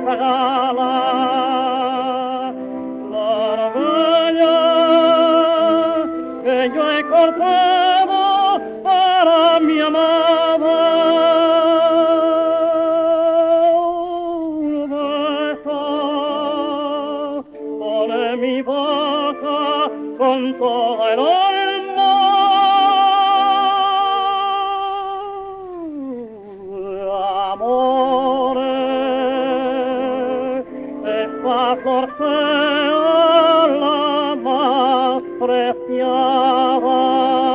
nuestra gala. Flor bella que yo he cortado para mi amada. Un beso pone mi boca con todo el alma. Amores, esta flor sea la más preciada.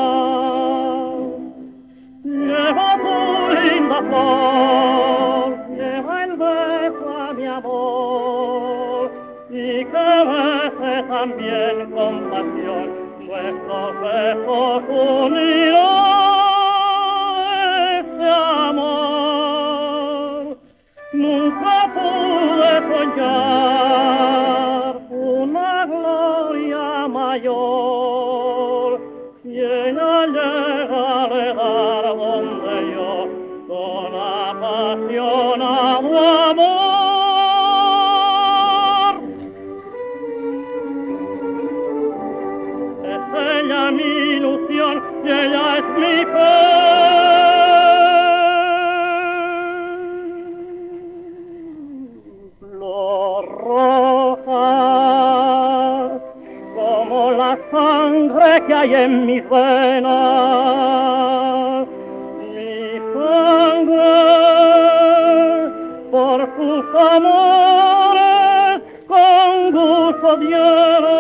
Lleva tu linda flor, lleva el beso a mi amor, y que bese también con pasión nuestros besos unidos de amor. Nunca pude soñar una gloria mayor, y ella llega a llegar donde yo con apasionado amor. Es ella mi ilusión y ella es mi fe. Flor roja como la sangre que hay en mis venas, mi sangre por tus amores con gusto diera.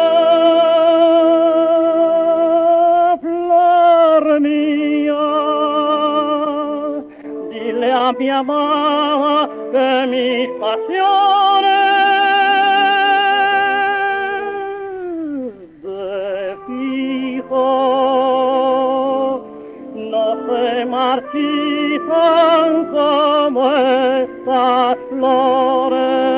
Flor mía, dile a mi amada que mis pasiones de fijo no se marchitan como estas flores.